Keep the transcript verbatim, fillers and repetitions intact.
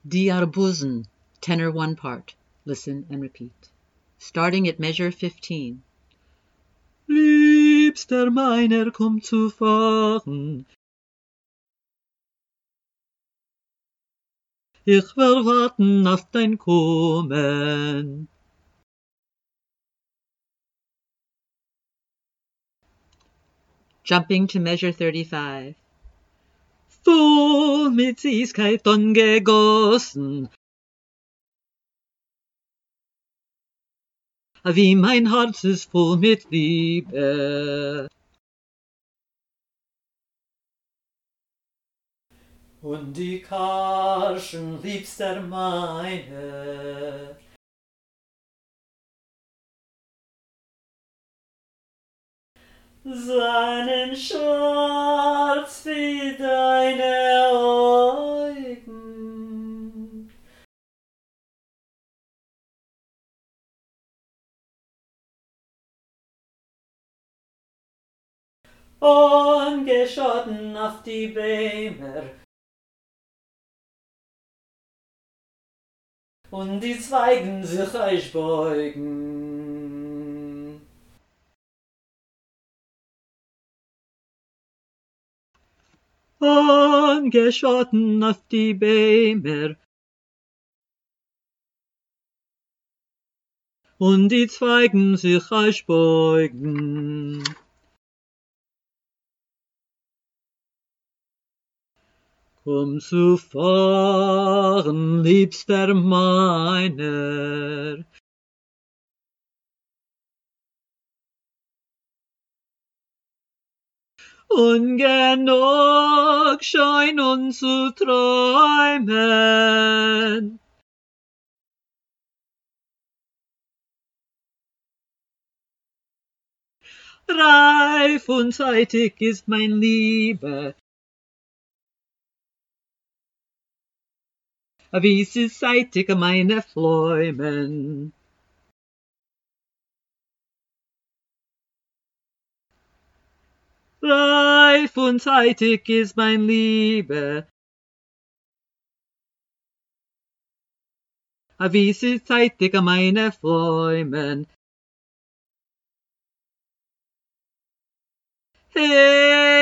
Die Arbusen, tenor one part. Listen and repeat. Starting at measure fifteen. Liebster meiner, komm zu fahren. Ich will warten auf dein Kommen. Jumping to measure thirty-five. Voll mit Süßkeit gegossen, wie mein Herz ist voll mit Liebe. Und die Karschen, liebster meiner, seinen schwarz wie deine Augen. Ungeschotten auf die Bäume und die Zweigen sich euch beugen. Ungeschotten auf die Bäume und die Zweigen sich euch beugen. Komm zu fahren, liebster meiner, und genug schein uns zu träumen. Reif und zeitig ist mein Liebe, wie sie zeitig meine Fläumen. Reif und zeitig ist mein Liebe, wie sie zeitig meine Fläumen. Hey!